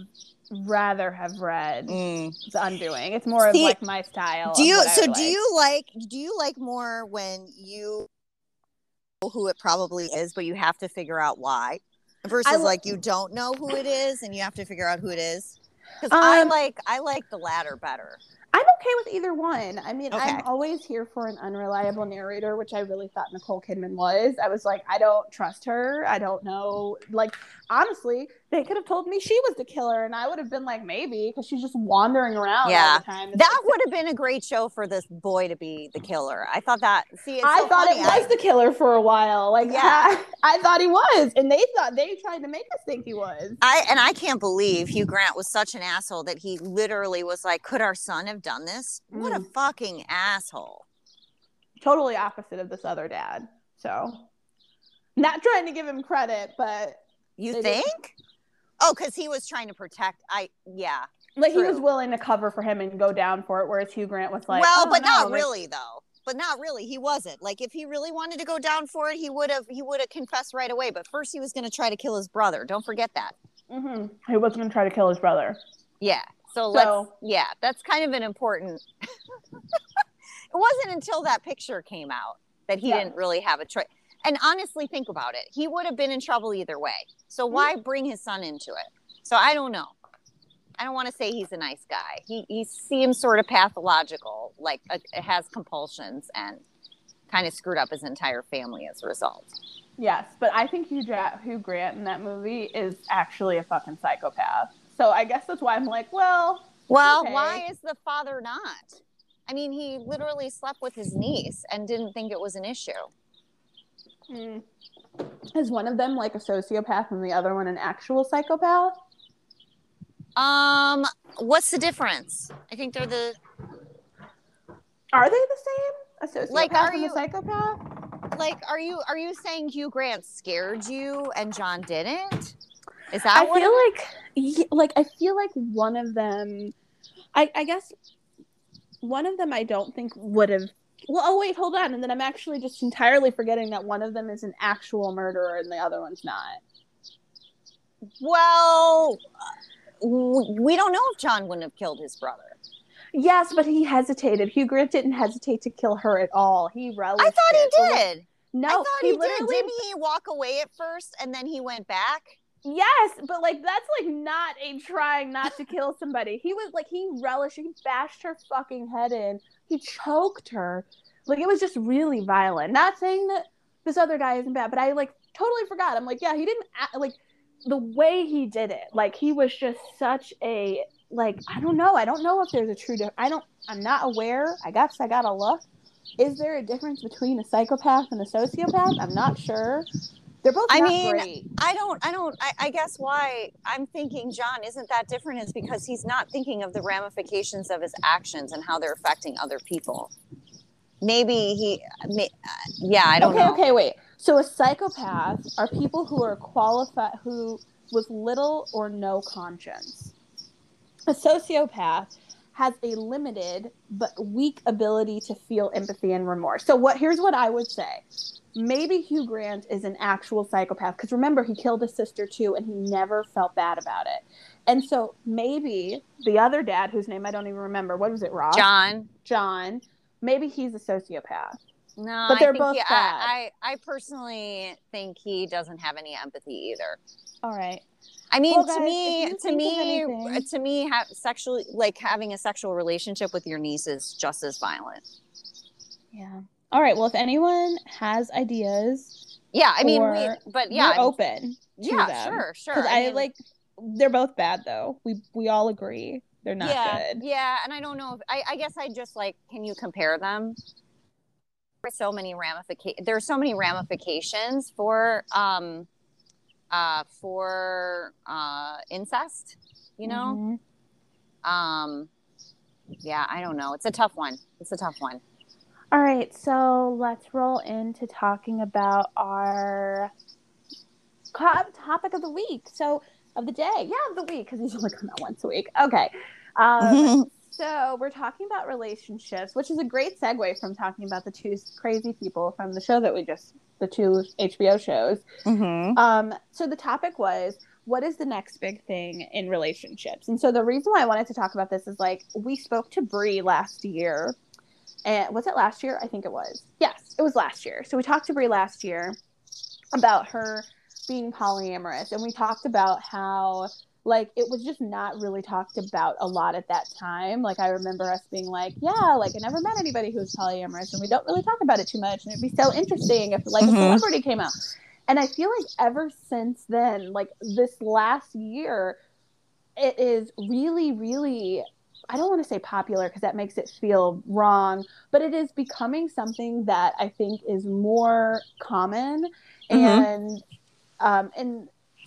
have read The Undoing. It's more of like my style. Do you like more when you know who it probably is, but you have to figure out why, versus like you don't know who it is and you have to figure out who it is? Because I like the latter better. I'm okay with either one. I mean, okay. I'm always here for an unreliable narrator, which I really thought Nicole Kidman was. I was like, I don't trust her. I don't know. Like, honestly, they could have told me she was the killer, and I would have been like, maybe, because she's just wandering around all the time. That would have been a great show for this boy to be the killer. I thought that. See, I thought it was the killer for a while. Like, yeah, I thought he was, and they tried to make us think he was. I can't believe Hugh Grant was such an asshole that he literally was like, could our son have done this? What a fucking asshole. Totally opposite of this other dad. So, not trying to give him credit, but you think? Oh, because he was trying to protect. Like, true. He was willing to cover for him and go down for it, whereas Hugh Grant was like, well, but not really though. But not really. He wasn't. Like, if he really wanted to go down for it, he would have confessed right away. But first, he was going to try to kill his brother. Don't forget that. He was going to try to kill his brother. Yeah. So that's kind of an important. It wasn't until that picture came out that he didn't really have a choice. And honestly, think about it. He would have been in trouble either way. So why bring his son into it? So I don't know. I don't want to say he's a nice guy. He seems sort of pathological, like has compulsions, and kind of screwed up his entire family as a result. Yes, but I think Hugh Grant in that movie is actually a fucking psychopath. So I guess that's why I'm like, well, okay. Why is the father not? I mean, he literally slept with his niece and didn't think it was an issue. Is one of them like a sociopath and the other one an actual psychopath? What's the difference? I think they're the. Are they the same? A sociopath and a psychopath? Like, are you saying Hugh Grant scared you and John didn't? Is that what? I feel like one of them. I guess one of them I don't think would have. Well, oh wait, hold on, and then I'm actually just entirely forgetting that one of them is an actual murderer and the other one's not. Well, we don't know if John wouldn't have killed his brother. Yes, but he hesitated. Hugh Grant didn't hesitate to kill her at all. He relished. I thought he did. No, I thought he did. Didn't he walk away at first and then he went back? Yes, but like that's like not a trying not to kill somebody. He was like he relished. He bashed her fucking head in. He choked her. Like it was just really violent. Not saying that this other guy isn't bad, but I like totally forgot. I'm like, yeah, he didn't like the way he did it. Like he was just such a like I don't know if there's a true I'm not aware. I guess I gotta look. Is there a difference between a psychopath and a sociopath? I'm not sure. They're both great. I guess why I'm thinking John isn't that different is because he's not thinking of the ramifications of his actions and how they're affecting other people. maybe yeah, I don't know. Okay, wait. So a psychopath are people who are qualified, who with little or no conscience. A sociopath has a limited but weak ability to feel empathy and remorse. So here's what I would say. Maybe Hugh Grant is an actual psychopath, because remember, he killed his sister too and he never felt bad about it. And so maybe the other dad, whose name I don't even remember, what was it, Ross? John. Maybe he's a sociopath. No, but they're both bad. I personally think he doesn't have any empathy either. All right. I mean, well, guys, to me, having a sexual relationship with your niece is just as violent. Yeah. All right. Well, if anyone has ideas, yeah, I mean, we're open. Yeah, them. Sure. Because they're both bad though. We all agree they're not good. Yeah, and I don't know if I guess I just can you compare them? There's so many ramifications for incest, you know. Mm-hmm. Yeah, I don't know. It's a tough one. All right, so let's roll into talking about our topic of the week. So of the day, of the week, because these only come out once a week. Okay. So we're talking about relationships, which is a great segue from talking about the two crazy people from the show the two HBO shows. Mm-hmm. So the topic was, what is the next big thing in relationships? And so the reason why I wanted to talk about this is we spoke to Brie last year. And was it last year? I think it was. Yes, it was last year. So we talked to Brie last year about her being polyamorous. And we talked about how it was just not really talked about a lot at that time. I remember us being I never met anybody who was polyamorous, and we don't really talk about it too much. And it'd be so interesting if mm-hmm. a celebrity came out. And I feel ever since then, this last year, it is really, really, I don't want to say popular because that makes it feel wrong, but it is becoming something that I think is more common. Mm-hmm. And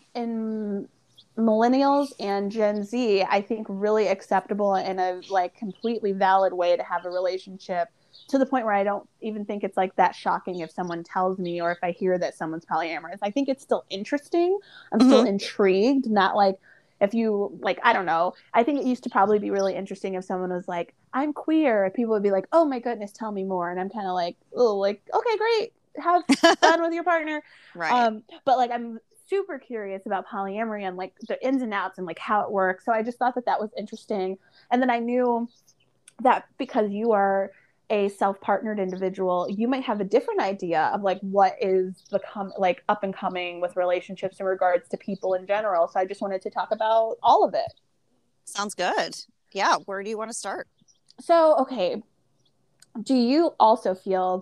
in millennials and Gen Z, I think really acceptable in a completely valid way to have a relationship, to the point where I don't even think it's that shocking if someone tells me or if I hear that someone's polyamorous. I think it's still interesting. I'm mm-hmm. still intrigued, not if you I don't know. I think it used to probably be really interesting if someone was I'm queer, and people would be oh my goodness, tell me more. And I'm kind of okay, great, have fun with your partner. Right. But I'm super curious about polyamory and the ins and outs and how it works. So I just thought that was interesting. And then I knew that because you are a self-partnered individual, you might have a different idea of what is up and coming with relationships in regards to people in general. So I just wanted to talk about all of it. Sounds good. Yeah. Where do you want to start? So, okay. Do you also feel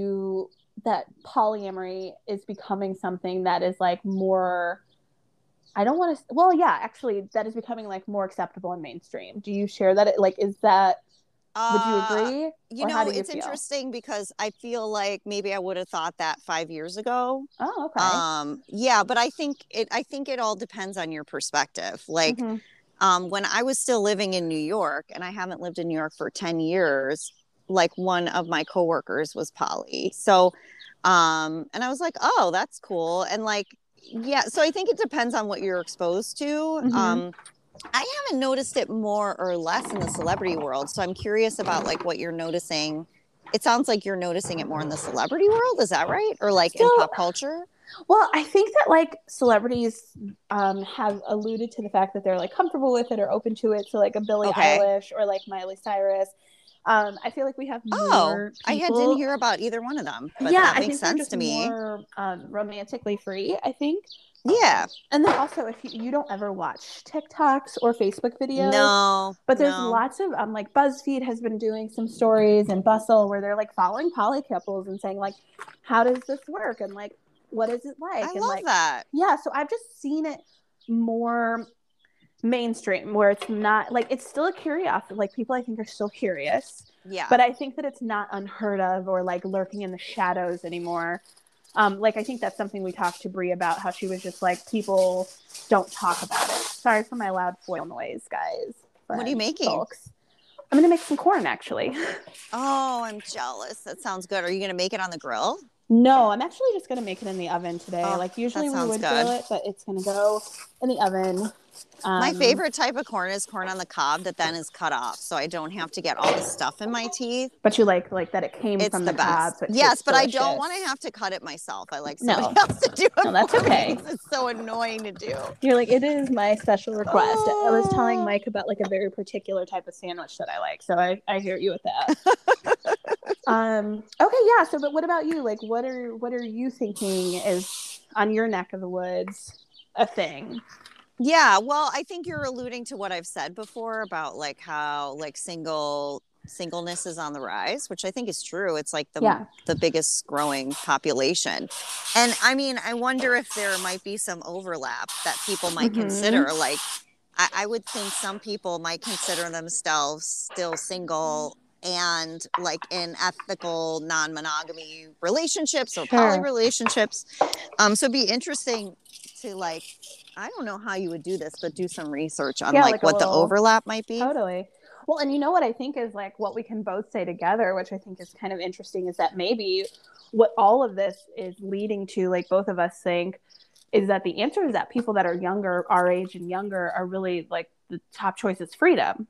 that polyamory is becoming something that is more, I don't want to, well, yeah, actually that is becoming more acceptable and mainstream. Do you share that? Is that, would you agree? It's interesting because I feel maybe I would have thought that 5 years ago. Oh, okay. Yeah, but I think it all depends on your perspective. Mm-hmm. When I was still living in New York, and I haven't lived in New York for 10 years, one of my coworkers was poly. So, and I was oh, that's cool. And yeah, so I think it depends on what you're exposed to. Mm-hmm. I haven't noticed it more or less in the celebrity world. So I'm curious about what you're noticing. It sounds like you're noticing it more in the celebrity world. Is that right? Or in pop culture? Well, I think that celebrities have alluded to the fact that they're comfortable with it or open to it. So a Billie Eilish or Miley Cyrus. I feel we have more people. I didn't hear about either one of them. But that makes sense to me. More romantically free, I think. Yeah. And then also, if you don't ever watch TikToks or Facebook videos. No. But there's lots of, BuzzFeed has been doing some stories, and Bustle, where they're following poly couples and saying how does this work? And what is it like? I love that. Yeah. So I've just seen it more mainstream, where it's not it's still a curiosity. People I think are still curious. Yeah. But I think that it's not unheard of or lurking in the shadows anymore. I think that's something we talked to Brie about, how she was just people don't talk about it. Sorry for my loud foil noise, guys. What are you making? Folks. I'm gonna make some corn actually. Oh, I'm jealous. That sounds good. Are you gonna make it on the grill? No, I'm actually just gonna make it in the oven today. Oh, Like usually that we sounds would grill good. it, but it's gonna go in the oven. My favorite type of corn is corn on the cob that then is cut off, so I don't have to get all the stuff in my teeth. But you like that it came It's from the the cob, best. so it Yes, tastes but I delicious. don't want to have to cut it myself. I like somebody No. else to do it. No, that's for me okay. 'cause it's so annoying to do. You're like, it is my special request. I was telling Oh. Mike about like a very particular type of sandwich that I like, so I hear you with that. Okay, yeah. So, but what about you? Like, what are you thinking is on your neck of the woods a thing? Yeah, well, I think you're alluding to what I've said before about like how like singleness is on the rise, which I think is true. It's like the biggest growing population. And I mean, I wonder if there might be some overlap that people might consider. Like I would think some people might consider themselves still single and like in ethical non-monogamy relationships or poly relationships. So it'd be interesting to like, I don't know how you would do this, but do some research on like what the overlap might be. Totally. Well, and you know what I think is like what we can both say together, which I think is kind of interesting, is that maybe what all of this is leading to, like both of us think, is that the answer is that people that are younger, our age and younger, are really like the top choice is freedom.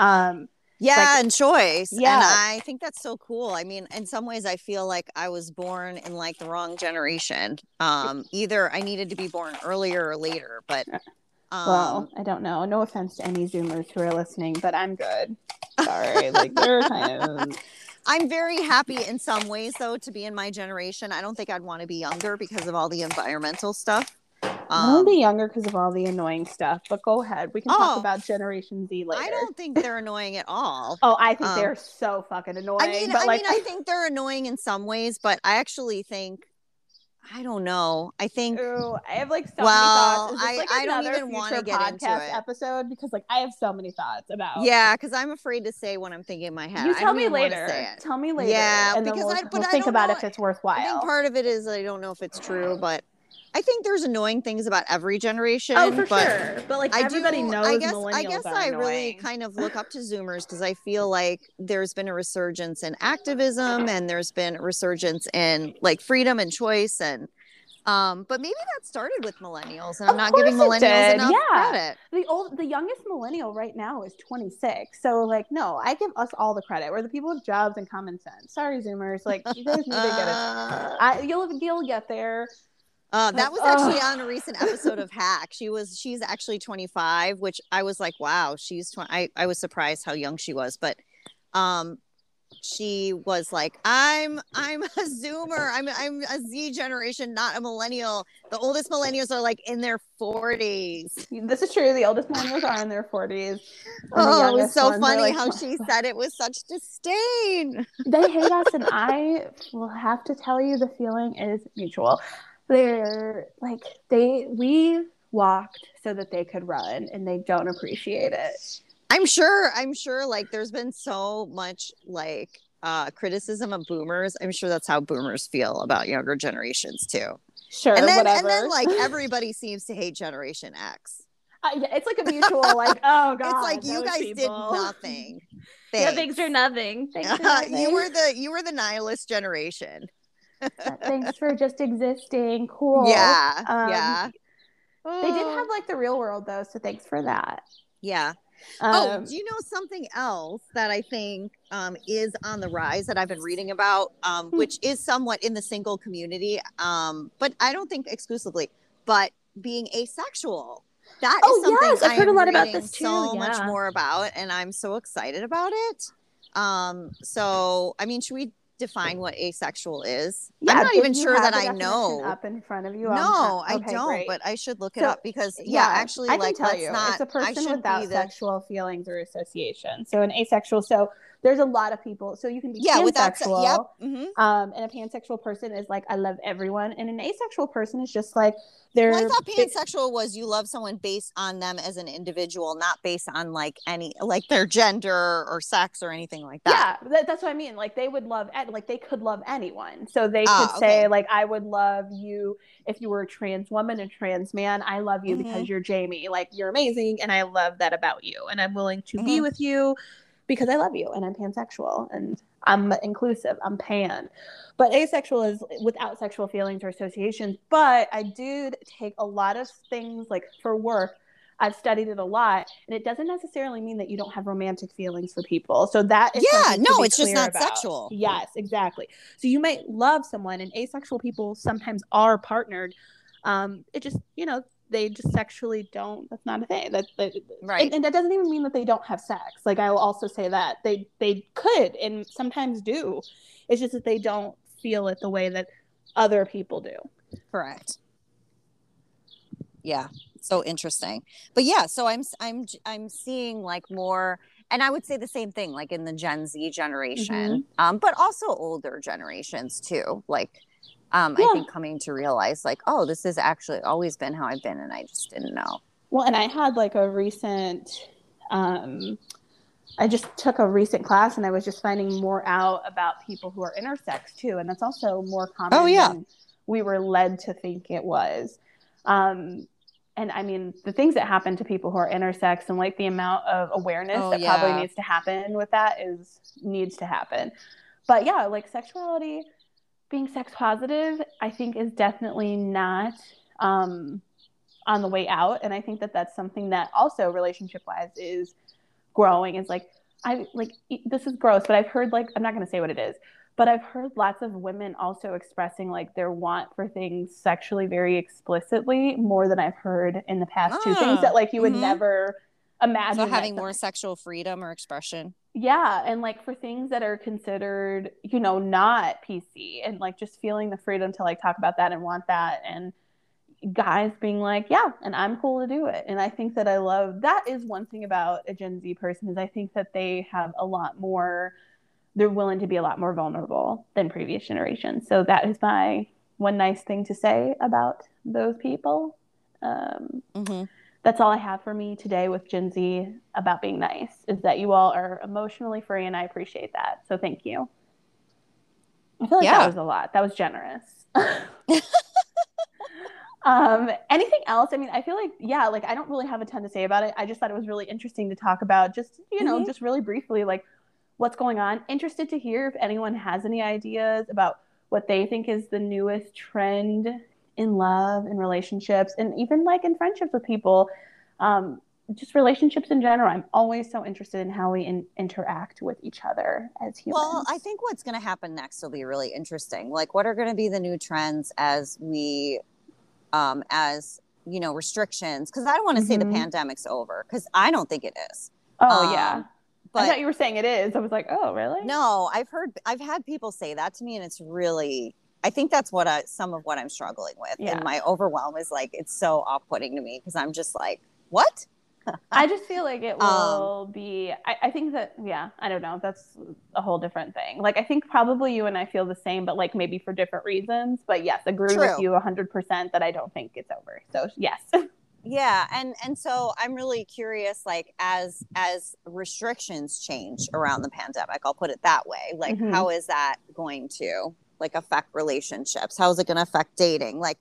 And choice. Yeah. And I think that's so cool. I mean, in some ways I feel like I was born in like the wrong generation. Either I needed to be born earlier or later, but well, I don't know. No offense to any Zoomers who are listening, but I'm good. Sorry. Like they're kind of I'm very happy in some ways though to be in my generation. I don't think I'd want to be younger because of all the environmental stuff. I want to be younger because of all the annoying stuff, but go ahead. We can talk about Generation Z later. I don't think they're annoying at all. Oh, I think they're so fucking annoying. I think they're annoying in some ways, but I actually think, I don't know. I think. Ooh, I have like so many thoughts. I don't even want to get into it. Episode because like I have so many thoughts about. Yeah, because I'm afraid to say what I'm thinking in my head. You tell me later. Tell me later. Yeah, and because we'll think about if it's worthwhile. I think part of it is I don't know if it's true, but I think there's annoying things about every generation. Oh, for sure. But like everybody knows millennials I guess I really kind of look up to Zoomers because I feel like there's been a resurgence in activism and there's been a resurgence in like freedom and choice and but maybe that started with millennials and I'm not giving millennials enough credit. The youngest millennial right now is 26. So like no, I give us all the credit. We're the people with jobs and common sense. Sorry, Zoomers. Like you guys need to get it. You'll get there. That was actually on a recent episode of Hack. She's actually 25, which I was like, wow, she's 20. I was surprised how young she was, but she was like, I'm a Zoomer. I'm a Z generation, not a millennial. The oldest millennials are like in their 40s. This is true. The oldest millennials are in their 40s. Oh, it was so funny like, how she said it with such disdain. They hate us, and I will have to tell you the feeling is mutual. They're like we walked so that they could run and they don't appreciate it. I'm sure like there's been so much like criticism of boomers. I'm sure that's how boomers feel about younger generations too. Sure, and then, whatever. And then like everybody seems to hate Generation X. Yeah, it's like a mutual like, oh god. It's like you guys did nothing. Yeah, thanks for nothing. Thanks for nothing. You were the nihilist generation. Thanks for just existing. Cool. Yeah. They did have like the real world though, so thanks for that. Yeah. Do you know something else that I think is on the rise that I've been reading about, which is somewhat in the single community, but I don't think exclusively, but being asexual. That is something yes, I've heard a lot about this too. So much more about, and I'm so excited about it. So I mean, should we define what asexual is? Yeah, I'm not even sure that I know. Up in front of you. No, I don't. Great. But I should look it up because actually, I like, can tell you, it's a person without sexual feelings or association. So an asexual. So there's a lot of people. So you can be pansexual. And a pansexual person is like, I love everyone, and an asexual person is just like they're. Well, I thought pansexual was you love someone based on them as an individual, not based on like any like their gender or sex or anything like that. Yeah, that's what I mean. Like they would love, like they could love anyone. So they could say like, I would love you if you were a trans woman, a trans man. I love you because you're Jamie. Like you're amazing, and I love that about you, and I'm willing to be with you because I love you and I'm pansexual and I'm inclusive, I'm pan. But asexual is without sexual feelings or associations. But I do take a lot of things like for work. I've studied it a lot, and it doesn't necessarily mean that you don't have romantic feelings for people. So that is it's just not about. Sexual. Yes, exactly. So you might love someone, and asexual people sometimes are partnered. It just, they just sexually don't. That's not a thing. Right. And that doesn't even mean that they don't have sex. Like I will also say that they could and sometimes do. It's just that they don't feel it the way that other people do. Correct. Yeah. So interesting. But yeah, so I'm seeing like more, and I would say the same thing like in the Gen Z generation, but also older generations too. Like I think coming to realize like, oh, this has actually always been how I've been and I just didn't know. Well, and I had like a recent I just took a recent class and I was just finding more out about people who are intersex too, and that's also more common than we were led to think it was. And I mean, the things that happen to people who are intersex and like the amount of awareness that probably needs to happen with that needs to happen. But yeah, like sexuality, being sex positive, I think is definitely not on the way out. And I think that that's something that also relationship wise is growing. Is like, this is gross, but I've heard like, I'm not going to say what it is, but I've heard lots of women also expressing like their want for things sexually very explicitly more than I've heard in the past two things that like you would never imagine. So having more sexual freedom or expression. Yeah. And like for things that are considered, not PC and like just feeling the freedom to like talk about that and want that. And guys being like, yeah, and I'm cool to do it. And I think that I love, that is one thing about a Gen Z person is I think that they have a lot more, they're willing to be a lot more vulnerable than previous generations. So that is my one nice thing to say about those people. That's all I have for me today with Gen Z about being nice, is that you all are emotionally free, and I appreciate that. So thank you. I feel like that was a lot. That was generous. Anything else? I mean, I feel like, like I don't really have a ton to say about it. I just thought it was really interesting to talk about just, just really briefly, like what's going on. Interested to hear if anyone has any ideas about what they think is the newest trend in love and relationships and even like in friendships with people, just relationships in general. I'm always so interested in how we interact with each other as humans. Well, I think what's going to happen next will be really interesting. Like what are going to be the new trends as we restrictions, because I don't want to say the pandemic's over, because I don't think it is. But I thought you were saying it is. I was like, oh, really? No, I've had people say that to me, and it's really, I think that's some of what I'm struggling with. And my overwhelm is like, it's so off-putting to me because I'm just like, what? I just feel like it will be, I think that, I don't know. That's a whole different thing. Like, I think probably you and I feel the same, but like maybe for different reasons. But yes, agree with you 100% that I don't think it's over. So yes. Yeah. And so I'm really curious, like as restrictions change around the pandemic, I'll put it that way. Like, how is that going to like affect relationships? How is it going to affect dating? Like,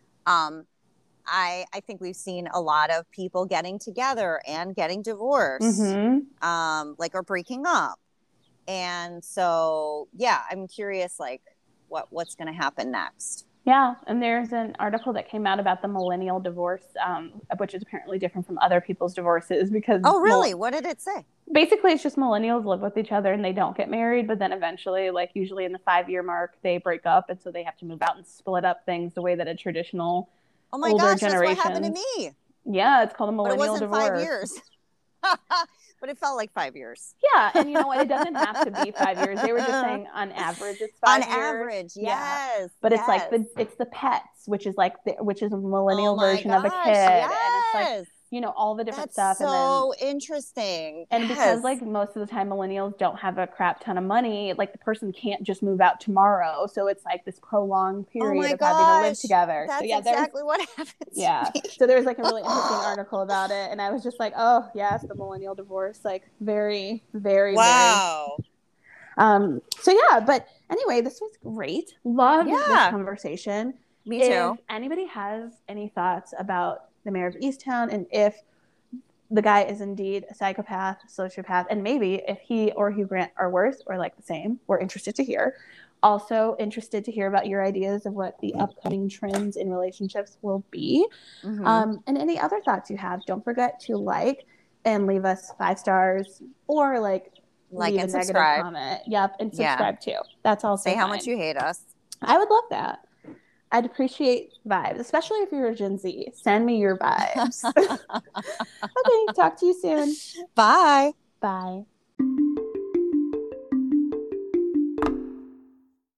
I think we've seen a lot of people getting together and getting divorced, like, or breaking up. And so, I'm curious, like what's going to happen next. Yeah. And there's an article that came out about the millennial divorce, which is apparently different from other people's divorces because. Oh, really? What did it say? Basically, it's just millennials live with each other and they don't get married. But then eventually, like usually in the 5-year mark, they break up. And so they have to move out and split up things the way that a traditional older generation. That's what happened to me. Yeah, it's called a millennial divorce. But it wasn't 5 years. But it felt like 5 years. Yeah, and you know what? It doesn't have to be 5 years. They were just saying on average it's 5 years. On average, yes. But it's like it's the pets, which is like which is a millennial version of a kid, and it's like all the different stuff. So interesting. And because like most of the time millennials don't have a crap ton of money, like the person can't just move out tomorrow. So it's like this prolonged period of having to live together. That's exactly what happens. Yeah. So there's like a really interesting article about it. And I was just like, oh yes, the millennial divorce, like very, very, wow. Very. But anyway, this was great. Loved this conversation. Me too. If anybody has any thoughts about the Mayor of Easttown, and if the guy is indeed a psychopath, sociopath, and maybe if he or Hugh Grant are worse or like the same, we're interested to hear. Also interested to hear about your ideas of what the upcoming trends in relationships will be. And any other thoughts you have. Don't forget to like and leave us 5 stars or like leave and a negative subscribe. comment. Yep, and subscribe too. That's also Say how fine. much you hate us. I would love that. I'd appreciate vibes, especially if you're a Gen Z. Send me your vibes. Okay, talk to you soon. Bye. Bye.